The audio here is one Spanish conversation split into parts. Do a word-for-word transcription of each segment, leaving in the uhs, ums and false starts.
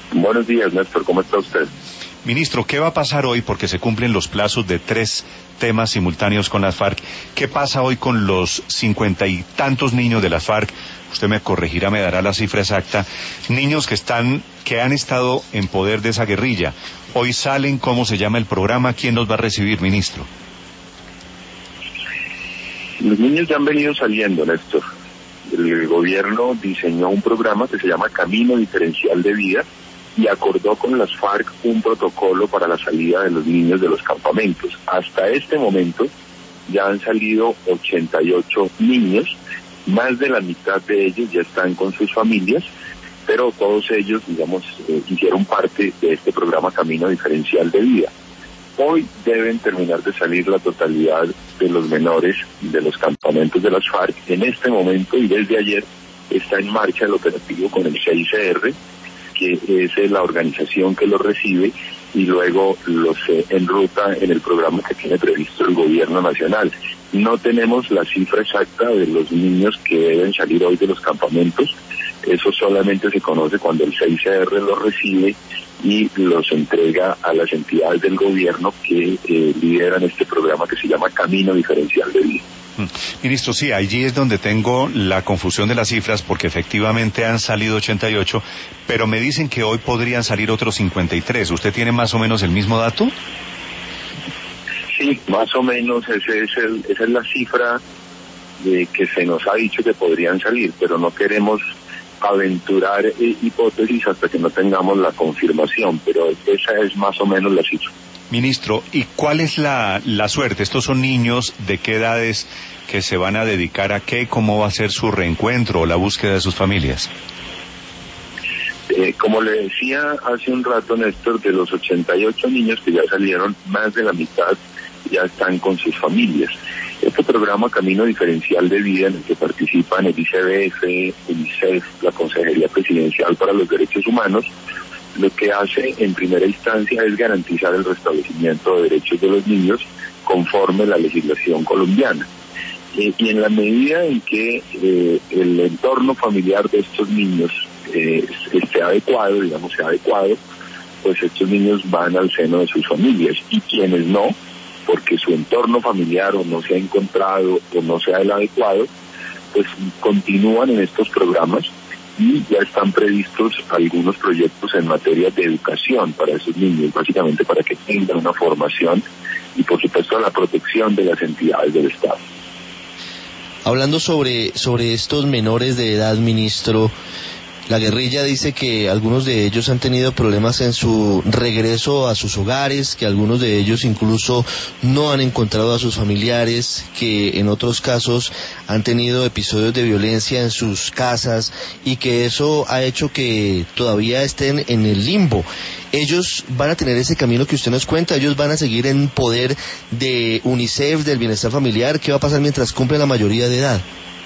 Buenos días, Néstor, ¿cómo está usted? Ministro, ¿qué va a pasar hoy? Porque se cumplen los plazos de tres temas simultáneos con las FARC. ¿Qué pasa hoy con los cincuenta y tantos niños de las FARC? Usted me corregirá, me dará la cifra exacta. Niños que están, que han estado en poder de esa guerrilla. Hoy salen, ¿cómo se llama el programa? ¿Quién los va a recibir, ministro? Los niños ya han venido saliendo, Néstor. El gobierno diseñó un programa que se llama Camino Diferencial de Vida y acordó con las FARC un protocolo para la salida de los niños de los campamentos. Hasta este momento ya han salido ochenta y ocho niños, más de la mitad de ellos ya están con sus familias, pero todos ellos, digamos, eh, hicieron parte de este programa Camino Diferencial de Vida. Hoy deben terminar de salir la totalidad de los menores de los campamentos de las FARC. En este momento y desde ayer está en marcha el operativo con el C I C R, que es la organización que los recibe y luego los eh, enruta en el programa que tiene previsto el gobierno nacional. No tenemos la cifra exacta de los niños que deben salir hoy de los campamentos. Eso solamente se conoce cuando el C I C R los recibe y los entrega a las entidades del gobierno que eh, lideran este programa que se llama Camino Diferencial de Vida. Ministro, sí, allí es donde tengo la confusión de las cifras, porque efectivamente han salido ochenta y ocho, pero me dicen que hoy podrían salir otros cincuenta y tres. ¿Usted tiene más o menos el mismo dato? Sí, más o menos ese es el, esa es la cifra de que se nos ha dicho que podrían salir, pero no queremos aventurar eh, hipótesis hasta que no tengamos la confirmación, pero esa es más o menos la cifra. Ministro, ¿y cuál es la, la suerte? ¿Estos son niños de qué edades que se van a dedicar a qué? ¿Cómo va a ser su reencuentro o la búsqueda de sus familias? Eh, como le decía hace un rato, Néstor, de los ochenta y ocho niños que ya salieron, más de la mitad ya están con sus familias. Este programa Camino Diferencial de Vida, en el que participan el I C B F, UNICEF, la Consejería Presidencial para los Derechos Humanos, lo que hace en primera instancia es garantizar el restablecimiento de derechos de los niños conforme la legislación colombiana. Eh, y en la medida en que eh, el entorno familiar de estos niños eh, esté adecuado, digamos, sea adecuado, pues estos niños van al seno de sus familias. Y quienes no, porque su entorno familiar o no se ha encontrado o no sea el adecuado, pues continúan en estos programas y ya están previstos algunos proyectos en materia de educación para esos niños, básicamente para que tengan una formación y por supuesto la protección de las entidades del Estado. Hablando sobre, sobre estos menores de edad, ministro, la guerrilla dice que algunos de ellos han tenido problemas en su regreso a sus hogares, que algunos de ellos incluso no han encontrado a sus familiares, que en otros casos han tenido episodios de violencia en sus casas y que eso ha hecho que todavía estén en el limbo. Ellos van a tener ese camino que usted nos cuenta, ellos van a seguir en poder de UNICEF, del bienestar familiar. ¿Qué va a pasar mientras cumplen la mayoría de edad?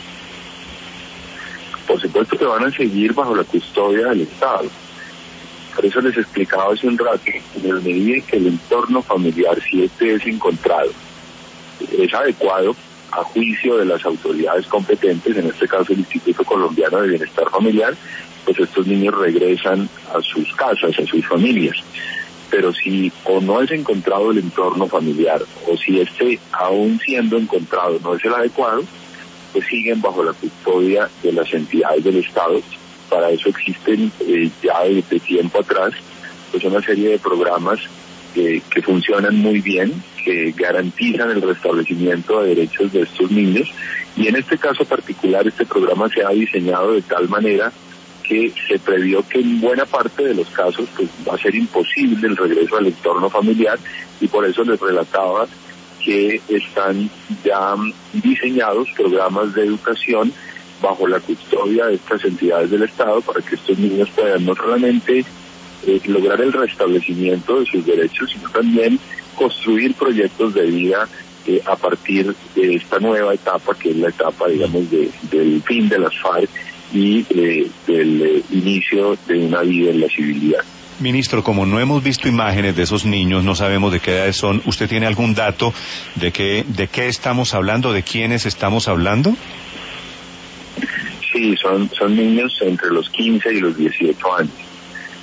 Por supuesto que van a seguir bajo la custodia del Estado. Por eso les explicaba hace un rato, en la medida en que el entorno familiar, si este es encontrado, es adecuado a juicio de las autoridades competentes, en este caso el Instituto Colombiano de Bienestar Familiar, pues estos niños regresan a sus casas, a sus familias. Pero si o no es encontrado el entorno familiar, o si este, aún siendo encontrado, no es el adecuado, pues siguen bajo la custodia de las entidades del Estado. Para eso existen eh, ya desde tiempo atrás pues una serie de programas eh, que funcionan muy bien, que garantizan el restablecimiento de derechos de estos niños, y en este caso particular este programa se ha diseñado de tal manera que se previó que en buena parte de los casos pues va a ser imposible el regreso al entorno familiar, y por eso les relataba que están ya diseñados programas de educación bajo la custodia de estas entidades del Estado para que estos niños puedan no solamente eh, lograr el restablecimiento de sus derechos, sino también construir proyectos de vida eh, a partir de esta nueva etapa, que es la etapa, digamos, de, del fin de las FARC y eh, del eh, inicio de una vida en la civilidad. Ministro, como no hemos visto imágenes de esos niños, no sabemos de qué edades son, ¿usted tiene algún dato de qué, de qué estamos hablando, de quiénes estamos hablando? Sí, son, son niños entre los quince y los dieciocho años.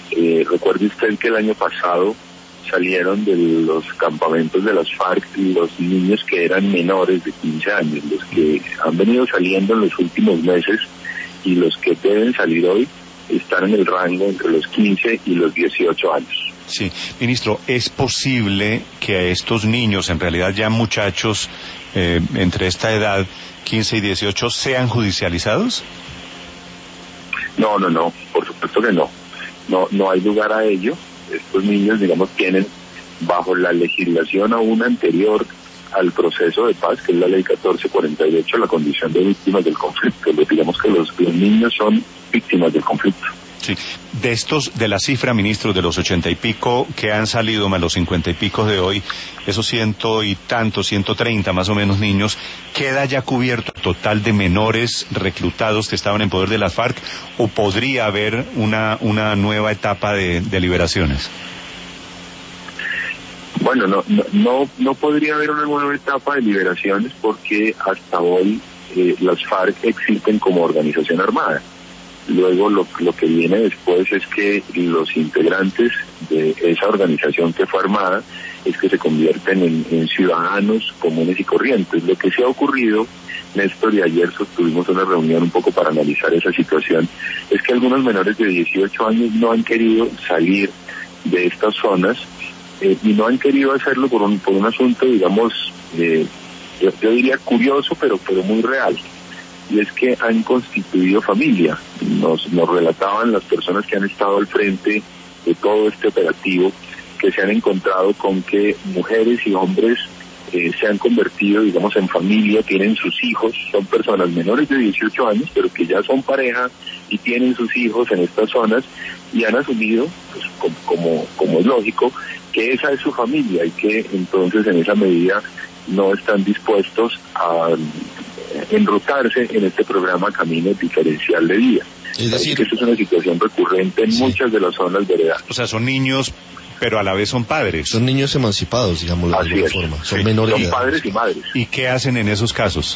Eh, recuerde usted que el año pasado salieron de los campamentos de las FARC los niños que eran menores de quince años, los que han venido saliendo en los últimos meses y los que deben salir hoy están en el rango entre los quince y los dieciocho años. Sí, ministro, ¿es posible que a estos niños, en realidad ya muchachos eh, entre esta edad, quince y dieciocho, sean judicializados? No, no, no, por supuesto que no. No, no hay lugar a ello. Estos niños, digamos, tienen bajo la legislación aún anterior al proceso de paz, que es la ley catorce cuarenta y ocho, la condición de víctimas del conflicto. Digamos que los, los niños son víctimas del conflicto. Sí, de estos, de la cifra, ministro, de los ochenta y pico que han salido, más los cincuenta y pico de hoy, esos ciento y tantos, ciento treinta más o menos niños, ¿queda ya cubierto el total de menores reclutados que estaban en poder de las FARC o podría haber una, una nueva etapa de, de liberaciones? Bueno, no, no, no, no podría haber una nueva etapa de liberaciones porque hasta hoy eh, las FARC existen como organización armada. Luego lo, lo que viene después es que los integrantes de esa organización que fue armada es que se convierten en, en ciudadanos comunes y corrientes. Lo que se ha ocurrido, Néstor, y ayer sostuvimos una reunión un poco para analizar esa situación, es que algunos menores de dieciocho años no han querido salir de estas zonas eh, y no han querido hacerlo por un, por un asunto, digamos, eh, yo, yo diría curioso, pero, pero muy real. Y es que han constituido familia. Nos, nos relataban las personas que han estado al frente de todo este operativo, que se han encontrado con que mujeres y hombres eh, se han convertido, digamos, en familia, tienen sus hijos, son personas menores de dieciocho años, pero que ya son pareja y tienen sus hijos en estas zonas y han asumido, pues, como, como, como es lógico, que esa es su familia y que entonces en esa medida no están dispuestos a enrutarse en este programa Camino Diferencial de Vida. Es decir, O sea, son niños, pero a la vez son padres. Son niños emancipados, digamos de alguna es. forma. Son sí. menores Son de edad. padres y madres. ¿Y qué hacen en esos casos?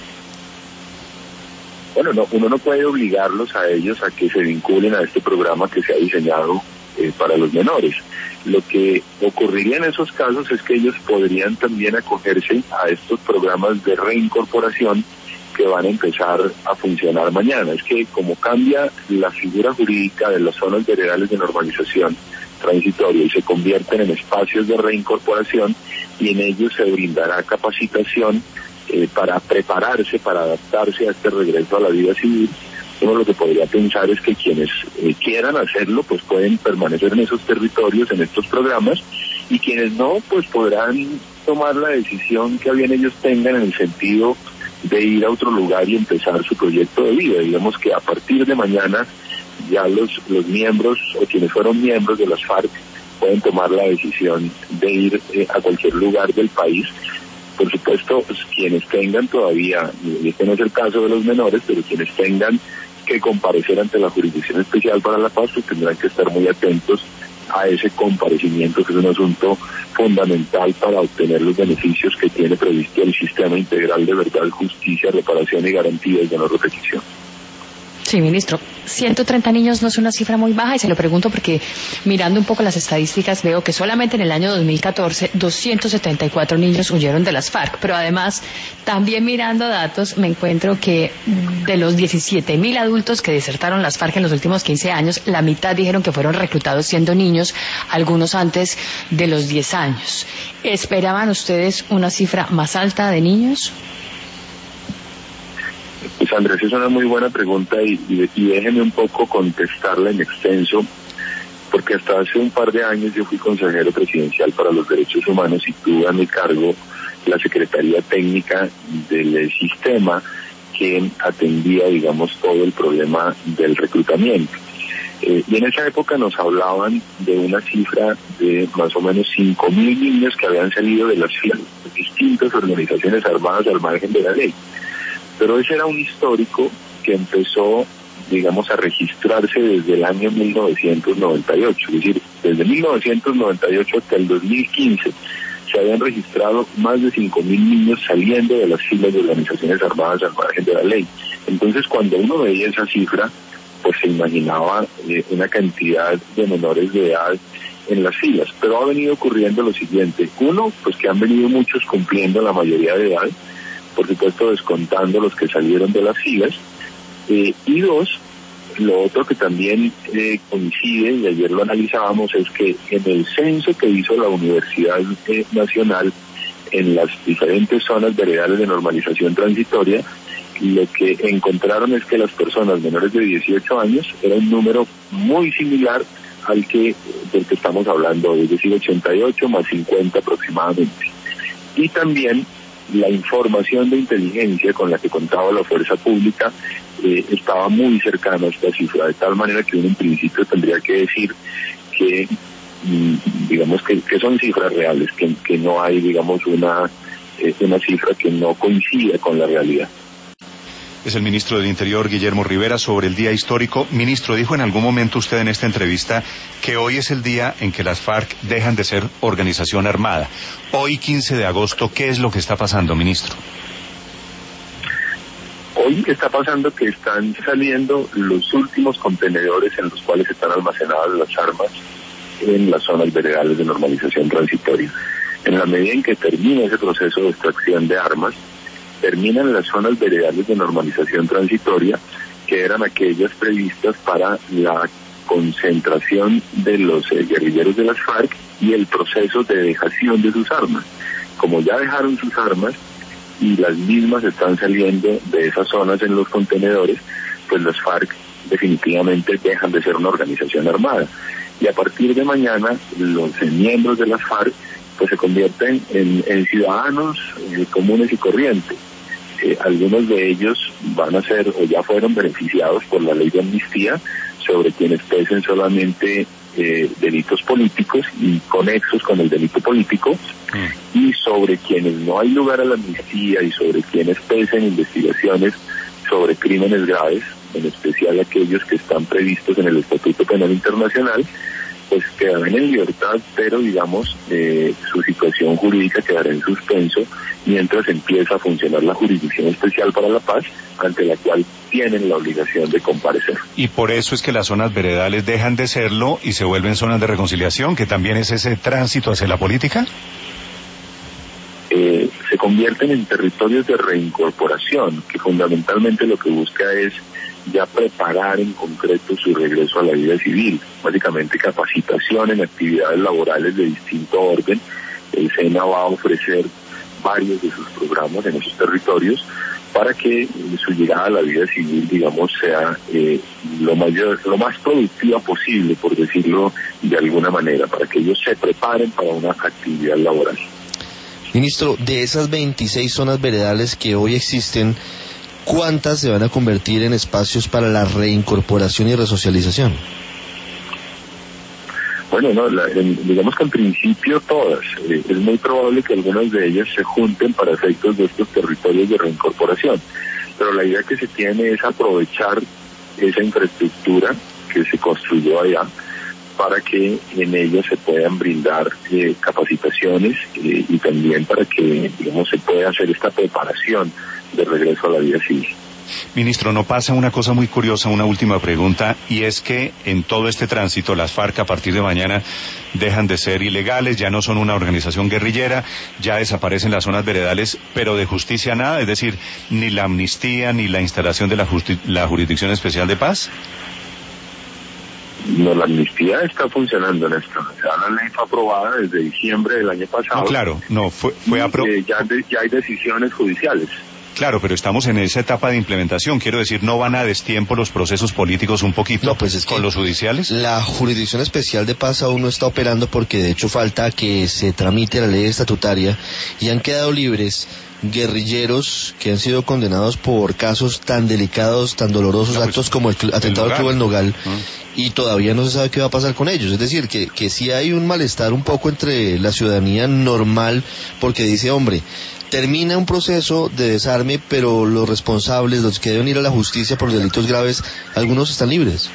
Bueno, no, uno no puede obligarlos a ellos a que se vinculen a este programa que se ha diseñado eh, para los menores. Lo que ocurriría en esos casos es que ellos podrían también acogerse a estos programas de reincorporación que van a empezar a funcionar mañana. Es que como cambia la figura jurídica de las zonas veredales de normalización transitoria y se convierten en espacios de reincorporación y en ellos se brindará capacitación eh, para prepararse, para adaptarse a este regreso a la vida civil. Uno lo que podría pensar es que quienes eh, quieran hacerlo pues pueden permanecer en esos territorios, en estos programas, y quienes no pues podrán tomar la decisión que bien ellos tengan en el sentido de ir a otro lugar y empezar su proyecto de vida. Digamos que a partir de mañana ya los, los miembros o quienes fueron miembros de las FARC pueden tomar la decisión de ir eh, a cualquier lugar del país. Por supuesto, pues, quienes tengan todavía, y este no es el caso de los menores, pero quienes tengan que comparecer ante la Jurisdicción Especial para la Paz, pues tendrán que estar muy atentos a ese comparecimiento, que es un asunto fundamental para obtener los beneficios que tiene previsto el Sistema Integral de Verdad, Justicia, Reparación y Garantías de no repetición. Sí, ministro, ciento treinta niños no es una cifra muy baja y se lo pregunto porque mirando un poco las estadísticas veo que solamente en el año dos mil catorce doscientos setenta y cuatro niños huyeron de las FARC, pero además también mirando datos me encuentro que de los diecisiete mil adultos que desertaron las FARC en los últimos quince años, la mitad dijeron que fueron reclutados siendo niños, algunos antes de los diez años. ¿Esperaban ustedes una cifra más alta de niños? Pues Andrés, es una muy buena pregunta y, y, y déjeme un poco contestarla en extenso, porque hasta hace un par de años yo fui consejero presidencial para los derechos humanos y tuve a mi cargo la Secretaría Técnica del sistema que atendía, digamos, todo el problema del reclutamiento. Eh, y en esa época nos hablaban de una cifra de más o menos cinco mil niños que habían salido de las filas de distintas organizaciones armadas al margen de la ley. Pero ese era un histórico que empezó, digamos, a registrarse desde el año mil novecientos noventa y ocho. Es decir, desde mil novecientos noventa y ocho hasta el dos mil quince se habían registrado más de cinco mil niños saliendo de las filas de organizaciones armadas al margen de la ley. Entonces, cuando uno veía esa cifra, pues se imaginaba eh, una cantidad de menores de edad en las filas, pero ha venido ocurriendo lo siguiente. Uno, pues que han venido muchos cumpliendo la mayoría de edad, por supuesto descontando los que salieron de las filas, eh, y dos, lo otro que también eh, coincide, y ayer lo analizábamos, es que en el censo que hizo la Universidad eh, Nacional en las diferentes zonas veredales de normalización transitoria, lo que encontraron es que las personas menores de dieciocho años era un número muy similar al que del que estamos hablando, es decir, ochenta y ocho más cincuenta aproximadamente. Y también la información de inteligencia con la que contaba la fuerza pública eh, estaba muy cercana a esta cifra, de tal manera que uno en principio tendría que decir que, mm, digamos, que, que son cifras reales, que, que no hay, digamos, una, eh, una cifra que no coincida con la realidad. Es el ministro del Interior, Guillermo Rivera, sobre el día histórico. Ministro, dijo en algún momento usted en esta entrevista que hoy es el día en que las FARC dejan de ser organización armada. Hoy, quince de agosto, ¿qué es lo que está pasando, ministro? Hoy está pasando que están saliendo los últimos contenedores en los cuales están almacenadas las armas en las zonas veredales de normalización transitoria. En la medida en que termina ese proceso de extracción de armas, terminan las zonas veredales de normalización transitoria, que eran aquellas previstas para la concentración de los eh, guerrilleros de las FARC y el proceso de dejación de sus armas. Como ya dejaron sus armas y las mismas están saliendo de esas zonas en los contenedores, pues las FARC definitivamente dejan de ser una organización armada. Y a partir de mañana, los eh, miembros de las FARC pues se convierten en, en ciudadanos eh, comunes y corrientes. Eh, algunos de ellos van a ser o ya fueron beneficiados por la ley de amnistía sobre quienes pesen solamente eh, delitos políticos y conexos con el delito político, mm. y sobre quienes no hay lugar a la amnistía y sobre quienes pesen investigaciones sobre crímenes graves, en especial aquellos que están previstos en el Estatuto Penal Internacional, pues quedarán en libertad, pero digamos eh, su situación jurídica quedará en suspenso mientras empieza a funcionar la Jurisdicción Especial para la Paz, ante la cual tienen la obligación de comparecer. Y por eso es que las zonas veredales dejan de serlo y se vuelven zonas de reconciliación, que también es ese tránsito hacia la política. Eh, se convierten en territorios de reincorporación, que fundamentalmente lo que busca es ya preparar en concreto su regreso a la vida civil, básicamente capacitación en actividades laborales de distinto orden. El SENA va a ofrecer varios de sus programas en esos territorios para que su llegada a la vida civil, digamos, sea eh, lo mayor, lo más productiva posible, por decirlo de alguna manera, para que ellos se preparen para una actividad laboral. Ministro, de esas veintiséis zonas veredales que hoy existen, ¿cuántas se van a convertir en espacios para la reincorporación y resocialización? Bueno, no, la, en, digamos que en principio todas. Eh, es muy probable que algunas de ellas se junten para efectos de estos territorios de reincorporación. Pero la idea que se tiene es aprovechar esa infraestructura que se construyó allá para que en ella se puedan brindar eh, capacitaciones eh, y también para que, digamos, se pueda hacer esta preparación de regreso a la vida civil. Ministro, no pasa una cosa muy curiosa, una última pregunta, y es que en todo este tránsito las FARC a partir de mañana dejan de ser ilegales, ya no son una organización guerrillera, ya desaparecen las zonas veredales, pero de justicia nada, es decir, ni la amnistía ni la instalación de la, justi- la Jurisdicción Especial de Paz. No, la amnistía está funcionando, Néstor. Ya la ley fue aprobada desde diciembre del año pasado. No, claro, no, fue, fue aprobada. Eh, ya, de, ya hay decisiones judiciales. Claro, pero estamos en esa etapa de implementación. Quiero decir, ¿no van a destiempo los procesos políticos un poquito no, pues es con que los judiciales? La Jurisdicción Especial de Paz aún no está operando porque de hecho falta que se tramite la ley estatutaria y han quedado libres guerrilleros que han sido condenados por casos tan delicados, tan dolorosos, no, pues, actos como el cl- atentado al Club El Nogal, uh-huh. y todavía no se sabe qué va a pasar con ellos. Es decir, que, que sí hay un malestar un poco entre la ciudadanía normal porque dice, hombre, termina un proceso de desarme, pero los responsables, los que deben ir a la justicia por delitos graves, algunos están libres.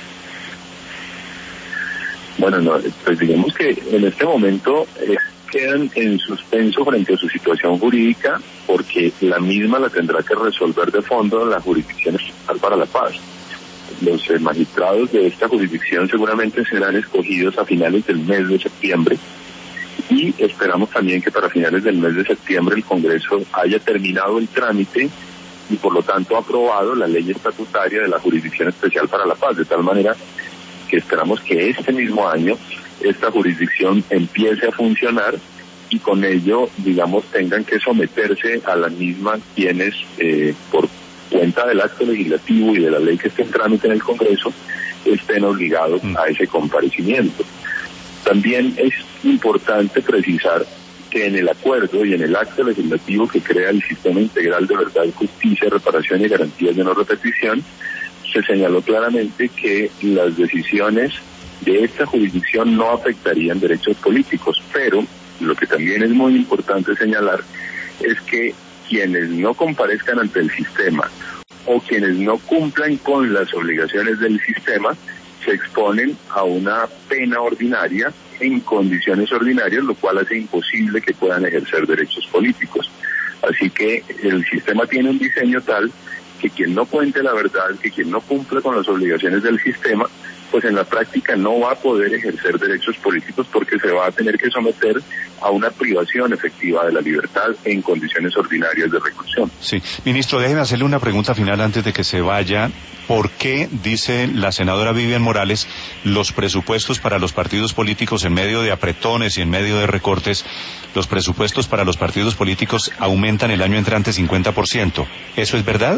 Bueno, no, pues digamos que en este momento eh, quedan en suspenso frente a su situación jurídica porque la misma la tendrá que resolver de fondo la Jurisdicción Especial para la Paz. Los eh, magistrados de esta jurisdicción seguramente serán escogidos a finales del mes de septiembre y esperamos también que para finales del mes de septiembre el Congreso haya terminado el trámite y por lo tanto aprobado la ley estatutaria de la Jurisdicción Especial para la Paz, de tal manera que esperamos que este mismo año esta jurisdicción empiece a funcionar y con ello, digamos, tengan que someterse a la misma quienes, eh, por cuenta del acto legislativo y de la ley que esté en trámite en el Congreso, estén obligados mm. a ese comparecimiento. También es importante precisar que en el acuerdo y en el acto legislativo que crea el Sistema Integral de Verdad, Justicia, Reparación y Garantías de No Repetición, se señaló claramente que las decisiones de esta jurisdicción no afectarían derechos políticos, pero lo que también es muy importante señalar es que quienes no comparezcan ante el sistema o quienes no cumplan con las obligaciones del sistema se exponen a una pena ordinaria en condiciones ordinarias, lo cual hace imposible que puedan ejercer derechos políticos. Así que el sistema tiene un diseño tal que quien no cuente la verdad, que quien no cumpla con las obligaciones del sistema, pues en la práctica no va a poder ejercer derechos políticos porque se va a tener que someter a una privación efectiva de la libertad en condiciones ordinarias de reclusión. Sí, ministro, déjeme hacerle una pregunta final antes de que se vaya. ¿Por qué, dice la senadora Vivian Morales, los presupuestos para los partidos políticos en medio de apretones y en medio de recortes, los presupuestos para los partidos políticos aumentan el año entrante cincuenta por ciento? ¿Eso es verdad?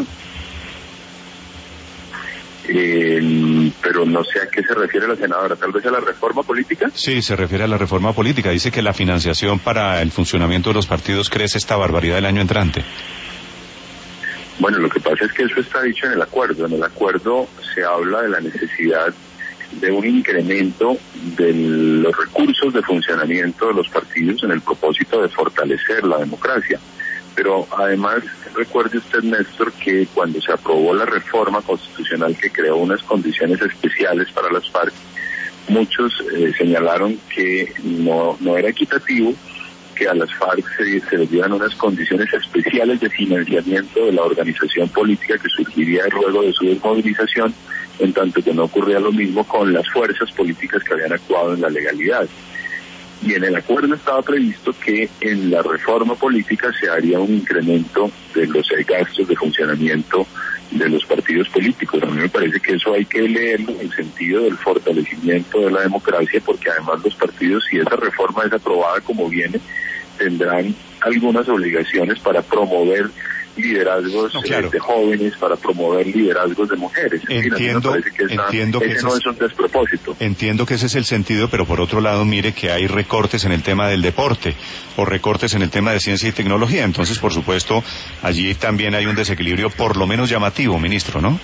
Eh, pero no sé a qué se refiere la senadora, tal vez a la reforma política. Sí, se refiere a la reforma política. Dice que la financiación para el funcionamiento de los partidos crece esta barbaridad el año entrante. Bueno, lo que pasa es que eso está dicho en el acuerdo. En el acuerdo se habla de la necesidad de un incremento de los recursos de funcionamiento de los partidos en el propósito de fortalecer la democracia. Pero además, recuerde usted, Néstor, que cuando se aprobó la reforma constitucional que creó unas condiciones especiales para las FARC, muchos eh, señalaron que no, no era equitativo que a las FARC se, se les dieran unas condiciones especiales de financiamiento de la organización política que surgiría luego de su desmovilización, en tanto que no ocurría lo mismo con las fuerzas políticas que habían actuado en la legalidad. Y en el acuerdo estaba previsto que en la reforma política se haría un incremento de los gastos de funcionamiento de los partidos políticos. A mí me parece que eso hay que leerlo en el sentido del fortalecimiento de la democracia, porque además los partidos, si esa reforma es aprobada como viene, tendrán algunas obligaciones para promover liderazgos no, claro. eh, de jóvenes, para promover liderazgos de mujeres. Entiendo, en fin, que esa, entiendo que ese ese no es, es un despropósito. Entiendo que ese es el sentido, pero por otro lado, mire que hay recortes en el tema del deporte o recortes en el tema de ciencia y tecnología. Entonces, por supuesto, allí también hay un desequilibrio por lo menos llamativo, ministro, ¿no?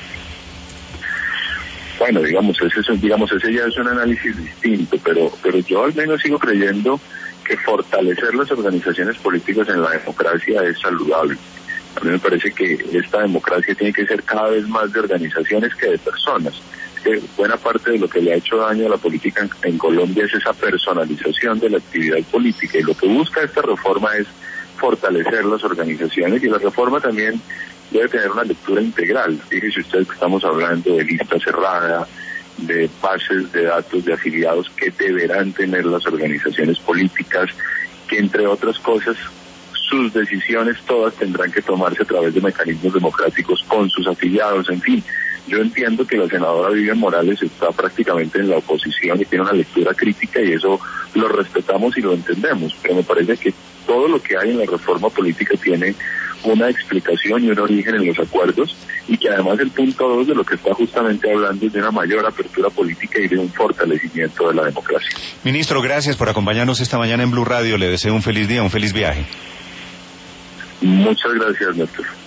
Bueno, digamos, ese, es, digamos, ese ya es un análisis distinto, pero, pero yo al menos sigo creyendo que fortalecer las organizaciones políticas en la democracia es saludable. A mí me parece que esta democracia tiene que ser cada vez más de organizaciones que de personas. Que buena parte de lo que le ha hecho daño a la política en, en Colombia es esa personalización de la actividad política, y lo que busca esta reforma es fortalecer las organizaciones, y la reforma también debe tener una lectura integral. Fíjense ustedes que estamos hablando de lista cerrada, de bases de datos de afiliados que deberán tener las organizaciones políticas, que entre otras cosas sus decisiones todas tendrán que tomarse a través de mecanismos democráticos con sus afiliados. En fin, yo entiendo que la senadora Vivian Morales está prácticamente en la oposición y tiene una lectura crítica, y eso lo respetamos y lo entendemos, pero me parece que todo lo que hay en la reforma política tiene una explicación y un origen en los acuerdos, y que además el punto dos de lo que está justamente hablando es de una mayor apertura política y de un fortalecimiento de la democracia. Ministro, gracias por acompañarnos esta mañana en Blue Radio. Le deseo un feliz día, un feliz viaje. Muchas gracias, Néstor.